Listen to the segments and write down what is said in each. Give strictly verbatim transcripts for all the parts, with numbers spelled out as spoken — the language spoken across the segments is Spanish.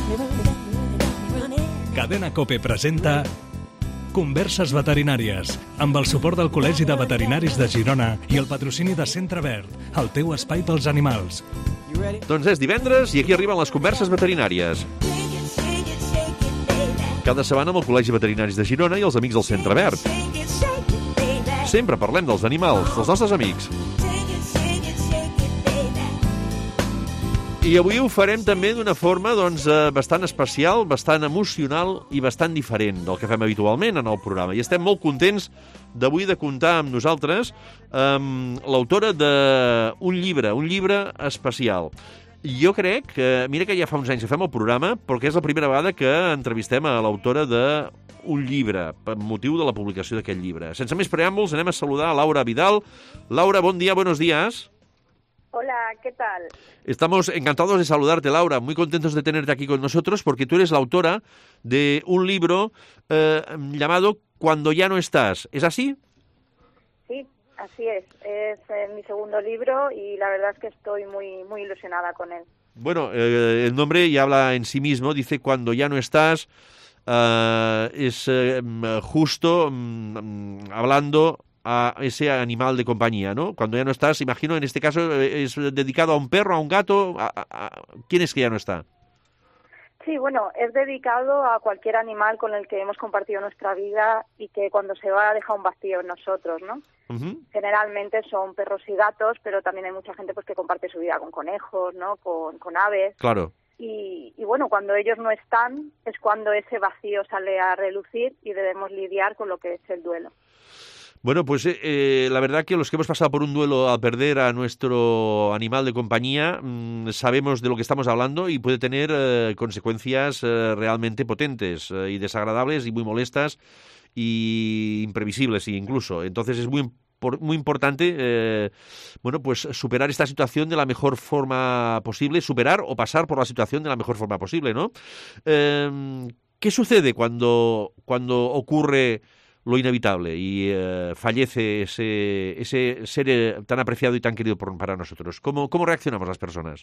Cadena COPE presenta Converses Veterinàries, amb el suport del Col·legi de Veterinaris de Girona i el patrocini de Centre Verd, el teu espai pels animals. Doncs és divendres i aquí arriben les Converses Veterinàries. Cada setmana amb el Col·legi Veterinaris de Girona i els amics del Centre Verd. Sempre parlem dels animals, dels nostres amics. I avui ho farem també d'una forma doncs, bastant especial, bastant emocional i bastant diferent del que fem habitualment en el programa. I estem molt contents d'avui de comptar amb nosaltres amb l'autora d'un llibre, un llibre especial. Jo crec que, mira que ja fa uns anys que fem el programa, però que és la primera vegada que entrevistem a l'autora d'un llibre, per motiu de la publicació d'aquest llibre. Sense més preàmbuls, anem a saludar a Laura Vidal. Laura, bon dia, buenos días. Hola, ¿qué tal? Estamos encantados de saludarte, Laura, muy contentos de tenerte aquí con nosotros porque tú eres la autora de un libro eh, llamado Cuando ya no estás. ¿Es así? Sí, así es. Es eh, mi segundo libro y la verdad es que estoy muy, muy ilusionada con él. Bueno, eh, el nombre ya habla en sí mismo, dice Cuando ya no estás. Uh, es eh, justo mm, hablando a ese animal de compañía, ¿no? Cuando ya no estás, imagino, en este caso es dedicado a un perro, a un gato, a, a, a... ¿quién es que ya no está? Sí, bueno, es dedicado a cualquier animal con el que hemos compartido nuestra vida y que cuando se va deja un vacío en nosotros, ¿no? Uh-huh. Generalmente son perros y gatos, pero también hay mucha gente pues que comparte su vida con conejos, ¿no? Con, con aves. Claro. Y, y bueno, cuando ellos no están es cuando ese vacío sale a relucir y debemos lidiar con lo que es el duelo. Bueno, pues eh, la verdad que los que hemos pasado por un duelo al perder a nuestro animal de compañía mmm, sabemos de lo que estamos hablando y puede tener eh, consecuencias eh, realmente potentes eh, y desagradables y muy molestas y imprevisibles incluso. Entonces es muy por, muy importante eh, bueno, pues superar esta situación de la mejor forma posible, superar o pasar por la situación de la mejor forma posible, ¿no? Eh, ¿Qué sucede cuando, cuando ocurre lo inevitable y eh, fallece ese, ese ser tan apreciado y tan querido por, para nosotros? ¿Cómo, ¿Cómo reaccionamos las personas?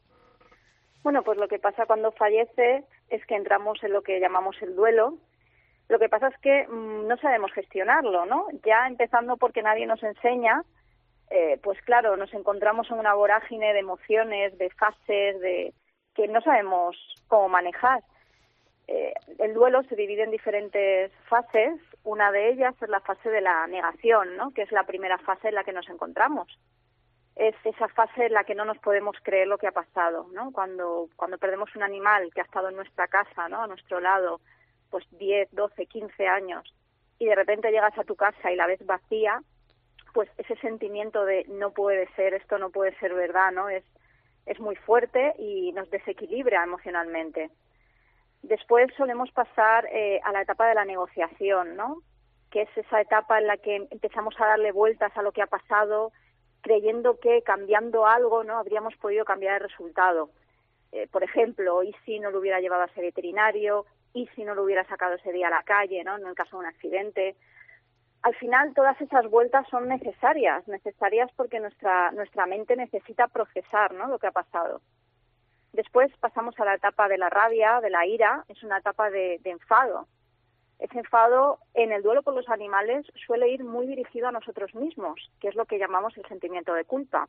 Bueno, pues lo que pasa cuando fallece es que entramos en lo que llamamos el duelo. Lo que pasa es que mmm, no sabemos gestionarlo, ¿no? Ya empezando porque nadie nos enseña, eh, pues claro, nos encontramos en una vorágine de emociones, de fases, de que no sabemos cómo manejar. Eh, el duelo se divide en diferentes fases. Una de ellas es la fase de la negación, ¿no? Que es la primera fase en la que nos encontramos. Es esa fase en la que no nos podemos creer lo que ha pasado, ¿no? Cuando, cuando perdemos un animal que ha estado en nuestra casa, ¿no? A nuestro lado, pues diez, doce, quince años, y de repente llegas a tu casa y la ves vacía, pues ese sentimiento de no puede ser, esto no puede ser verdad, ¿no? Es, es muy fuerte y nos desequilibra emocionalmente. Después solemos pasar eh, a la etapa de la negociación, ¿no? Que es esa etapa en la que empezamos a darle vueltas a lo que ha pasado, creyendo que cambiando algo, ¿no? Habríamos podido cambiar el resultado. Eh, por ejemplo, ¿y si no lo hubiera llevado a ese veterinario? ¿Y si no lo hubiera sacado ese día a la calle, ¿no? En el caso de un accidente. Al final, todas esas vueltas son necesarias, necesarias porque nuestra nuestra mente necesita procesar, ¿no? Lo que ha pasado. Después pasamos a la etapa de la rabia, de la ira, es una etapa de, de enfado. Ese enfado en el duelo por los animales suele ir muy dirigido a nosotros mismos, que es lo que llamamos el sentimiento de culpa.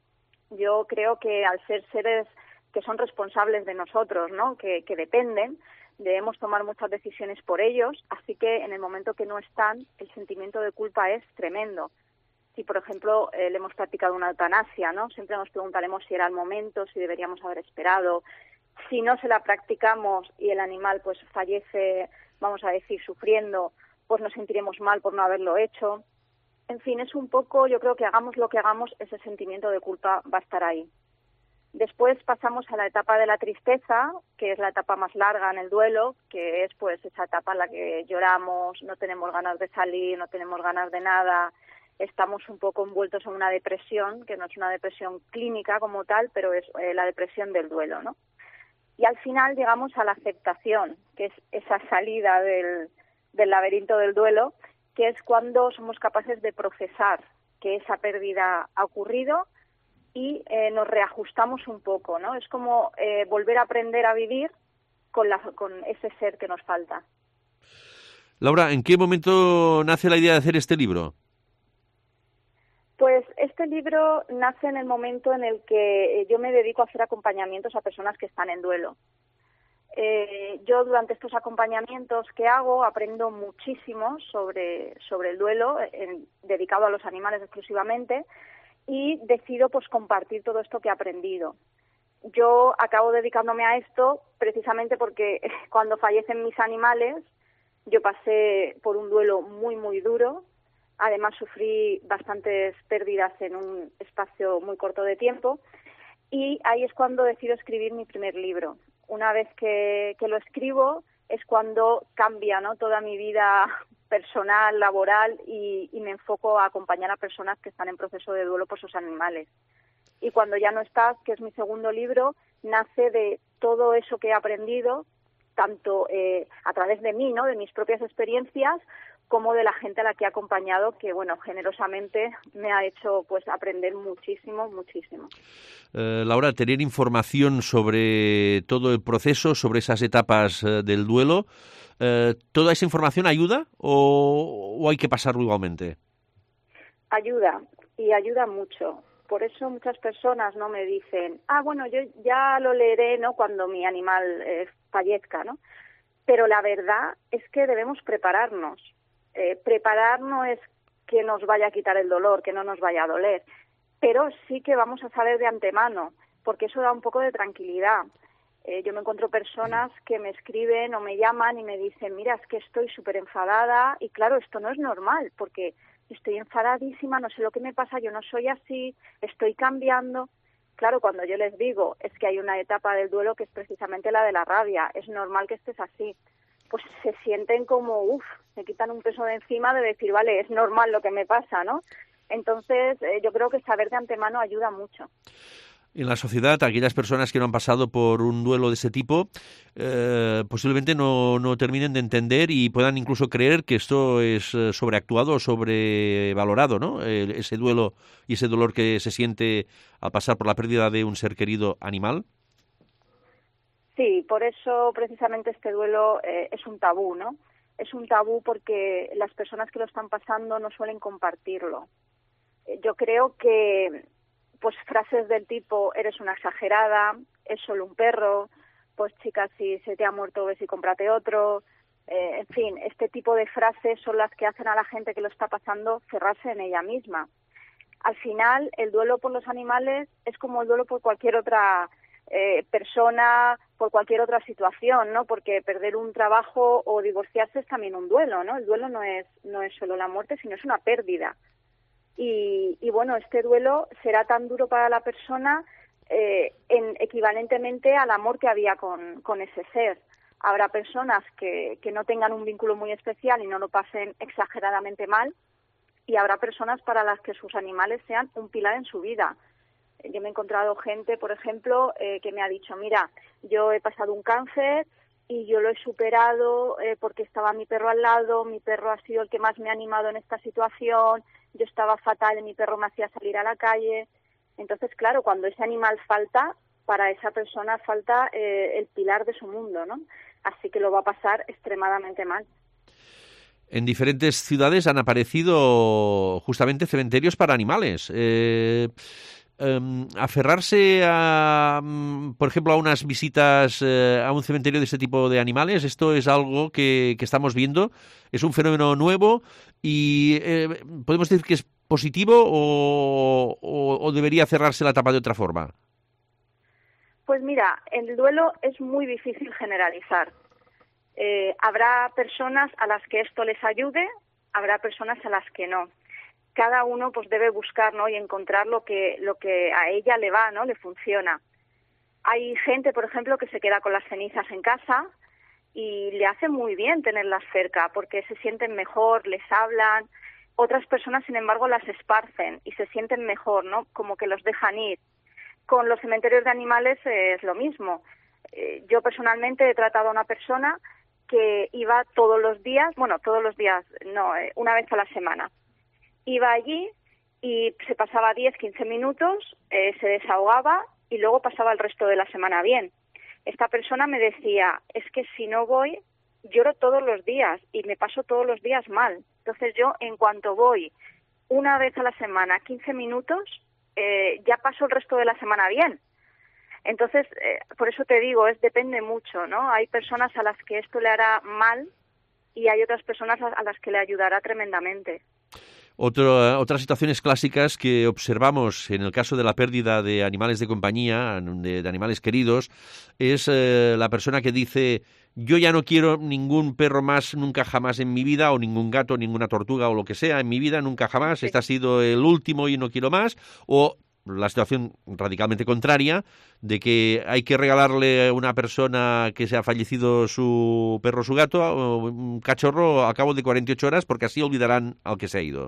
Yo creo que al ser seres que son responsables de nosotros, ¿no? que, que dependen, debemos tomar muchas decisiones por ellos, así que en el momento que no están, el sentimiento de culpa es tremendo. Si, por ejemplo, eh, le hemos practicado una eutanasia, ¿no? Siempre nos preguntaremos si era el momento, si deberíamos haber esperado. Si no se la practicamos y el animal pues fallece, vamos a decir, sufriendo, pues nos sentiremos mal por no haberlo hecho. En fin, es un poco, yo creo que hagamos lo que hagamos, ese sentimiento de culpa va a estar ahí. Después pasamos a la etapa de la tristeza, que es la etapa más larga en el duelo, que es pues esa etapa en la que lloramos, no tenemos ganas de salir, no tenemos ganas de nada. Estamos un poco envueltos en una depresión, que no es una depresión clínica como tal, pero es eh, la depresión del duelo, ¿no? Y al final llegamos a la aceptación, que es esa salida del, del laberinto del duelo, que es cuando somos capaces de procesar que esa pérdida ha ocurrido y eh, nos reajustamos un poco, ¿no? Es como eh, volver a aprender a vivir con, la, con ese ser que nos falta. Laura, ¿en qué momento nace la idea de hacer este libro? Pues este libro nace en el momento en el que yo me dedico a hacer acompañamientos a personas que están en duelo. Eh, yo durante estos acompañamientos que hago aprendo muchísimo sobre, sobre el duelo, en, dedicado a los animales exclusivamente, y decido pues compartir todo esto que he aprendido. Yo acabo dedicándome a esto precisamente porque cuando fallecen mis animales yo pasé por un duelo muy muy duro. Además sufrí bastantes pérdidas en un espacio muy corto de tiempo y ahí es cuando decido escribir mi primer libro. Una vez que, que lo escribo es cuando cambia, ¿no?, toda mi vida personal, laboral y, y me enfoco a acompañar a personas que están en proceso de duelo por sus animales. Y Cuando ya no estás, que es mi segundo libro, nace de todo eso que he aprendido, tanto eh, a través de mí, ¿no?, de mis propias experiencias, como de la gente a la que he acompañado, que, bueno, generosamente me ha hecho pues aprender muchísimo, muchísimo. Eh, Laura, tener información sobre todo el proceso, sobre esas etapas eh, del duelo, eh, ¿toda esa información ayuda o, o hay que pasarlo igualmente? Ayuda, y ayuda mucho. Por eso muchas personas no me dicen, ah, bueno, yo ya lo leeré, ¿no?, cuando mi animal eh, fallezca, ¿no? Pero la verdad es que debemos prepararnos. Eh, preparar no es que nos vaya a quitar el dolor, que no nos vaya a doler, pero sí que vamos a saber de antemano, porque eso da un poco de tranquilidad. Eh, yo me encuentro personas que me escriben o me llaman y me dicen, mira, es que estoy súper enfadada y claro, esto no es normal, porque estoy enfadadísima, no sé lo que me pasa, yo no soy así, estoy cambiando. Claro, cuando yo les digo, es que hay una etapa del duelo que es precisamente la de la rabia, es normal que estés así, pues se sienten como, uff, me quitan un peso de encima de decir, vale, es normal lo que me pasa, ¿no? Entonces, eh, yo creo que saber de antemano ayuda mucho. En la sociedad, aquellas personas que no han pasado por un duelo de ese tipo, eh, posiblemente no, no terminen de entender y puedan incluso creer que esto es eh, sobreactuado o sobrevalorado, ¿no? El, ese duelo y ese dolor que se siente al pasar por la pérdida de un ser querido animal. Sí, por eso precisamente este duelo eh, es un tabú, ¿no? Es un tabú porque las personas que lo están pasando no suelen compartirlo. Eh, yo creo que pues frases del tipo, eres una exagerada, es solo un perro, pues chicas, si se te ha muerto, ves y cómprate otro, eh, en fin, este tipo de frases son las que hacen a la gente que lo está pasando cerrarse en ella misma. Al final, el duelo por los animales es como el duelo por cualquier otra eh, persona, por cualquier otra situación, ¿no? Porque perder un trabajo o divorciarse es también un duelo, ¿no? El duelo no es, no es solo la muerte, sino es una pérdida. Y, y bueno, este duelo será tan duro para la persona eh, en, equivalentemente al amor que había con, con ese ser. Habrá personas que, que no tengan un vínculo muy especial y no lo pasen exageradamente mal, y habrá personas para las que sus animales sean un pilar en su vida. Yo me he encontrado gente, por ejemplo, eh, que me ha dicho, mira, yo he pasado un cáncer y yo lo he superado eh, porque estaba mi perro al lado, mi perro ha sido el que más me ha animado en esta situación, yo estaba fatal y mi perro me hacía salir a la calle. Entonces, claro, cuando ese animal falta, para esa persona falta eh, el pilar de su mundo, ¿no? Así que lo va a pasar extremadamente mal. En diferentes ciudades han aparecido justamente cementerios para animales. Eh, eh, aferrarse a, por ejemplo, a unas visitas eh, a un cementerio de este tipo de animales, esto es algo que, que estamos viendo, es un fenómeno nuevo y eh, podemos decir que es positivo o, o, o debería cerrarse la etapa de otra forma. Pues mira, en el duelo es muy difícil generalizar. Eh, habrá personas a las que esto les ayude, habrá personas a las que no. Cada uno pues debe buscar, ¿no?, y encontrar lo que lo que a ella le va, ¿no?, le funciona. Hay gente, por ejemplo, que se queda con las cenizas en casa y le hace muy bien tenerlas cerca porque se sienten mejor, les hablan. Otras personas, sin embargo, las esparcen y se sienten mejor, ¿no?, como que los dejan ir. Con los cementerios de animales eh, es lo mismo. Eh, yo personalmente he tratado a una persona que iba todos los días, bueno, todos los días, no, eh, una vez a la semana. Iba allí y se pasaba diez, quince minutos, eh, se desahogaba y luego pasaba el resto de la semana bien. esta persona me decía, es que si no voy, lloro todos los días y me paso todos los días mal. Entonces yo, en cuanto voy una vez a la semana, quince minutos, eh, ya paso el resto de la semana bien. Entonces, eh, por eso te digo, es depende mucho, ¿no? Hay personas a las que esto le hará mal y hay otras personas a, a las que le ayudará tremendamente. Otro, otras situaciones clásicas que observamos en el caso de la pérdida de animales de compañía, de, de animales queridos, es eh, la persona que dice, yo ya no quiero ningún perro más nunca jamás en mi vida, o ningún gato, ninguna tortuga o lo que sea en mi vida, nunca jamás, Sí. este ha sido el último y no quiero más, o la situación radicalmente contraria, de que hay que regalarle a una persona que se ha fallecido su perro o su gato, un cachorro, a cabo de cuarenta y ocho horas, porque así olvidarán al que se ha ido.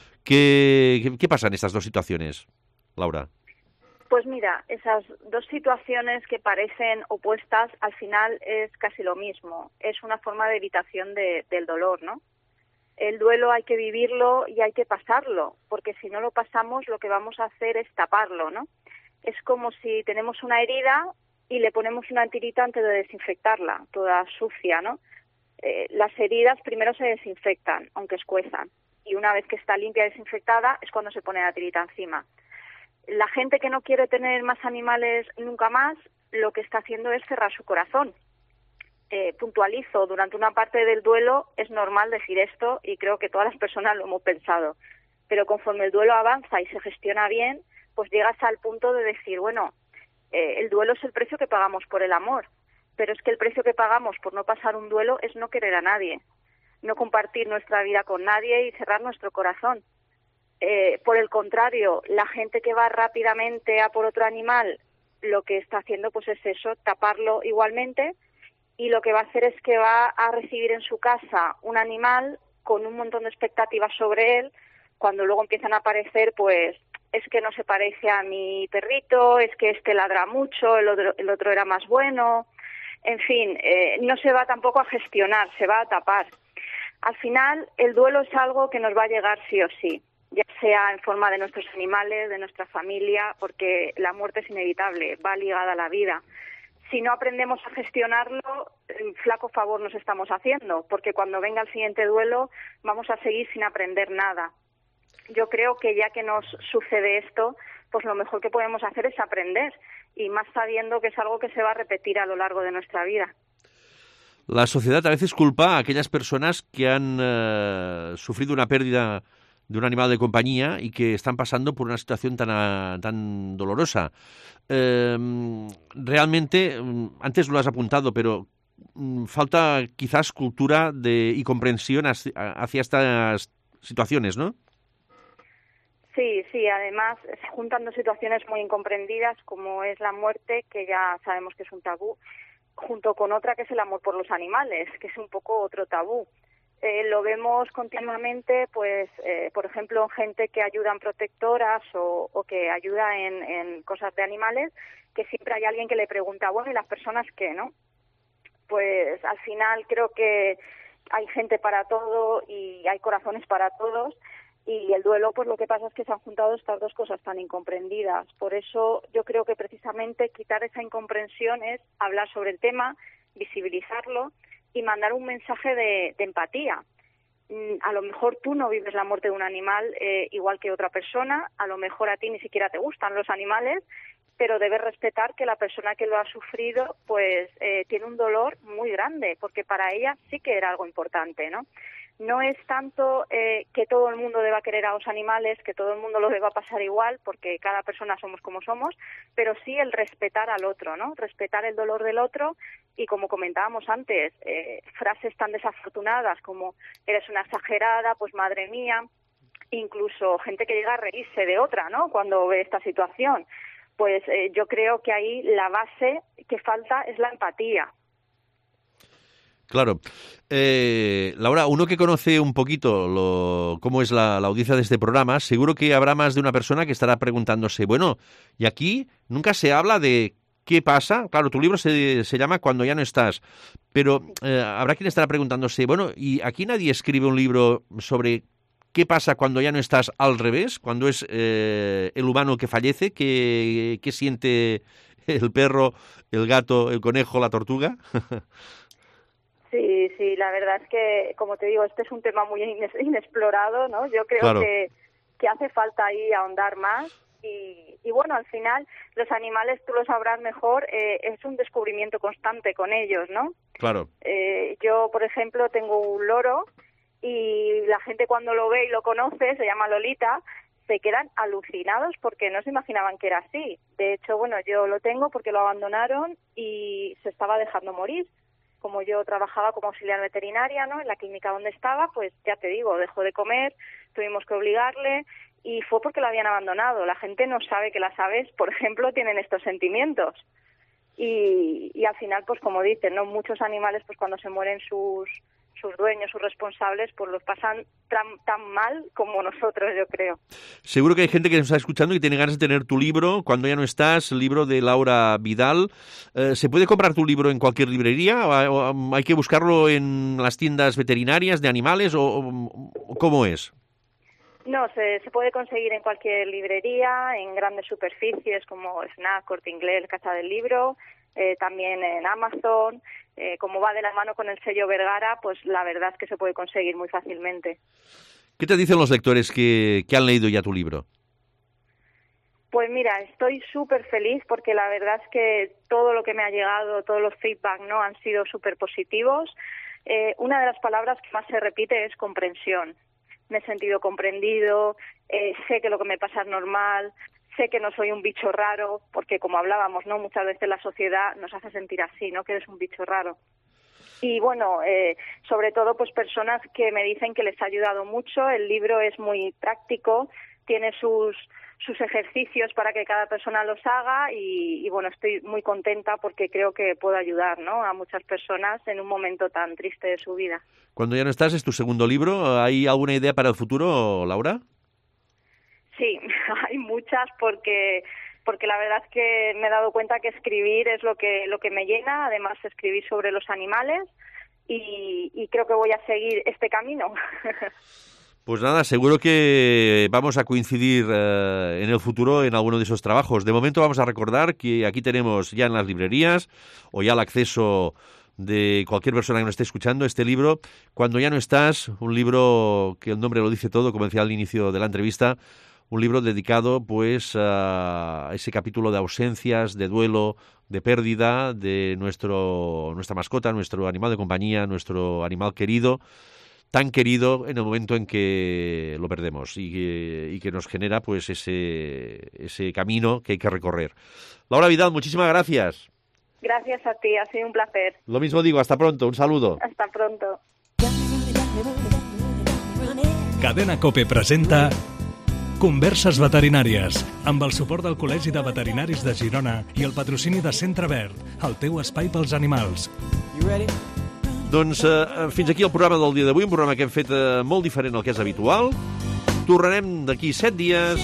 ¿Qué, qué, qué pasa en estas dos situaciones, Laura? Pues mira, esas dos situaciones que parecen opuestas, al final es casi lo mismo. Es una forma de evitación de, del dolor, ¿no? El duelo hay que vivirlo y hay que pasarlo, porque si no lo pasamos lo que vamos a hacer es taparlo, ¿no? Es como si tenemos una herida y le ponemos una tirita antes de desinfectarla, toda sucia, ¿no? Eh, las heridas primero se desinfectan, aunque escuezan, y una vez que está limpia y desinfectada es cuando se pone la tirita encima. La gente que no quiere tener más animales nunca más, lo que está haciendo es cerrar su corazón. Eh, puntualizo, durante una parte del duelo es normal decir esto y creo que todas las personas lo hemos pensado, pero conforme el duelo avanza y se gestiona bien, pues llegas al punto de decir, bueno, eh, el duelo es el precio que pagamos por el amor, pero es que el precio que pagamos por no pasar un duelo es no querer a nadie, no compartir nuestra vida con nadie y cerrar nuestro corazón. Eh, por el contrario, la gente que va rápidamente a por otro animal, lo que está haciendo pues es eso, taparlo igualmente, y lo que va a hacer es que va a recibir en su casa un animal con un montón de expectativas sobre él, cuando luego empiezan a aparecer, pues, es que no se parece a mi perrito, es que este ladra mucho, el otro, el otro era más bueno, en fin, eh, no se va tampoco a gestionar, se va a tapar. Al final, el duelo es algo que nos va a llegar sí o sí, ya sea en forma de nuestros animales, de nuestra familia, porque la muerte es inevitable, va ligada a la vida. Si no aprendemos a gestionarlo, flaco favor nos estamos haciendo, porque cuando venga el siguiente duelo vamos a seguir sin aprender nada. Yo creo que ya que nos sucede esto, pues lo mejor que podemos hacer es aprender, y más sabiendo que es algo que se va a repetir a lo largo de nuestra vida. La sociedad a veces culpa a aquellas personas que han eh, sufrido una pérdida de un animal de compañía y que están pasando por una situación tan, tan dolorosa. Eh, realmente, antes lo has apuntado, pero falta quizás cultura de, y comprensión hacia, hacia estas situaciones, ¿no? Sí, sí, además se juntan dos situaciones muy incomprendidas, como es la muerte, que ya sabemos que es un tabú, junto con otra que es el amor por los animales, que es un poco otro tabú. Eh, lo vemos continuamente, pues, eh, por ejemplo, en gente que ayuda en protectoras o, o que ayuda en, en cosas de animales, que siempre hay alguien que le pregunta, bueno, ¿y las personas qué, no? Pues al final creo que hay gente para todo y hay corazones para todos, y el duelo, pues lo que pasa es que se han juntado estas dos cosas tan incomprendidas. Por eso yo creo que precisamente quitar esa incomprensión es hablar sobre el tema, visibilizarlo y mandar un mensaje de, de empatía. A lo mejor tú no vives la muerte de un animal eh, igual que otra persona, a lo mejor a ti ni siquiera te gustan los animales, pero debes respetar que la persona que lo ha sufrido pues eh, tiene un dolor muy grande, porque para ella sí que era algo importante, ¿no? No es tanto eh, que todo el mundo deba querer a los animales, que todo el mundo lo deba pasar igual, porque cada persona somos como somos, pero sí el respetar al otro, ¿no? Respetar el dolor del otro y, como comentábamos antes, eh, frases tan desafortunadas como eres una exagerada, pues madre mía, incluso gente que llega a reírse de otra, ¿no? Cuando ve esta situación. Pues eh, yo creo que ahí la base que falta es la empatía. Claro. Eh, Laura, uno que conoce un poquito lo, cómo es la, la audiencia de este programa, seguro que habrá más de una persona que estará preguntándose, bueno, y aquí nunca se habla de qué pasa. Claro, tu libro se, se llama Cuando ya no estás, pero eh, habrá quien estará preguntándose, bueno, y aquí nadie escribe un libro sobre qué pasa cuando ya no estás al revés, cuando es eh, el humano que fallece, qué, qué siente el perro el gato, el conejo, la tortuga. Sí, sí, la verdad es que, como te digo, este es un tema muy inexplorado, ¿no? Yo creo claro. que, que hace falta ahí ahondar más y, y bueno, al final los animales, tú lo sabrás mejor, eh, es un descubrimiento constante con ellos, ¿no? Claro. Eh, yo, por ejemplo, tengo un loro y la gente cuando lo ve y lo conoce, se llama Lolita, se quedan alucinados porque no se imaginaban que era así. De hecho, bueno, yo lo tengo porque lo abandonaron y se estaba dejando morir. Como yo trabajaba como auxiliar veterinaria, ¿no?, en la clínica donde estaba, pues ya te digo, dejó de comer, tuvimos que obligarle y fue porque lo habían abandonado. La gente no sabe que las aves, por ejemplo, tienen estos sentimientos. Y, y al final, pues como dicen, ¿no?, muchos animales, pues cuando se mueren sus sus dueños, sus responsables, pues los pasan tan, tan mal como nosotros, yo creo. Seguro que hay gente que nos está escuchando y tiene ganas de tener tu libro, Cuando ya no estás, el libro de Laura Vidal. Eh, ¿Se puede comprar tu libro en cualquier librería? ¿O, o hay que buscarlo en las tiendas veterinarias de animales? ¿O, o cómo es? No, se, se puede conseguir en cualquier librería, en grandes superficies como Fnac, Corte Inglés, Casa del Libro, eh, también en Amazon. Eh, como va de la mano con el sello Vergara, pues la verdad es que se puede conseguir muy fácilmente. ¿Qué te dicen los lectores que, que han leído ya tu libro? Pues mira, estoy súper feliz porque la verdad es que todo lo que me ha llegado, todos los feedback, ¿no?, han sido súper positivos. Eh, una de las palabras que más se repite es comprensión. Me he sentido comprendido, eh, sé que lo que me pasa es normal, sé que no soy un bicho raro, porque como hablábamos, ¿no?, muchas veces la sociedad nos hace sentir así, ¿no?, que eres un bicho raro. Y bueno, eh, sobre todo pues personas que me dicen que les ha ayudado mucho. El libro es muy práctico, tiene sus sus ejercicios para que cada persona los haga y, y bueno, estoy muy contenta porque creo que puedo ayudar, ¿no?, a muchas personas en un momento tan triste de su vida. Cuando ya no estás, es tu segundo libro. ¿Hay alguna idea para el futuro, Laura? Sí, hay muchas porque porque la verdad es que me he dado cuenta que escribir es lo que lo que me llena, además escribir sobre los animales y, y creo que voy a seguir este camino. Pues nada, seguro que vamos a coincidir eh, en el futuro en alguno de esos trabajos. De momento vamos a recordar que aquí tenemos ya en las librerías o ya al acceso de cualquier persona que nos esté escuchando este libro, Cuando ya no estás, un libro que el nombre lo dice todo, como decía al inicio de la entrevista, un libro dedicado pues a ese capítulo de ausencias, de duelo, de pérdida de nuestro nuestra mascota, nuestro animal de compañía, nuestro animal querido, tan querido en el momento en que lo perdemos y que, y que nos genera pues ese, ese camino que hay que recorrer. Laura Vidal, muchísimas gracias. Gracias a ti, ha sido un placer. Lo mismo digo, hasta pronto, un saludo. Hasta pronto. Cadena COPE presenta Converses veterinàries, amb el suport del Col·legi de Veterinaris de Girona i el patrocini de Centre Verd, el teu espai pels animals. Doncs eh, fins aquí el programa del dia d'avui, un programa que hem fet eh, molt diferent al que és habitual. Tornarem d'aquí set dies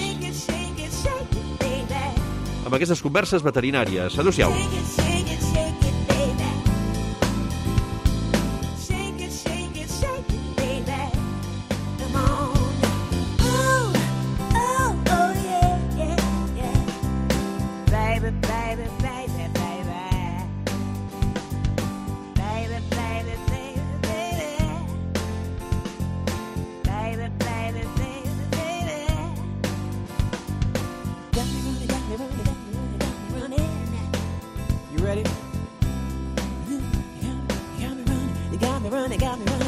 amb aquestes converses veterinàries. Adéu-siau. Ready? You got me running, you got me running, got me running.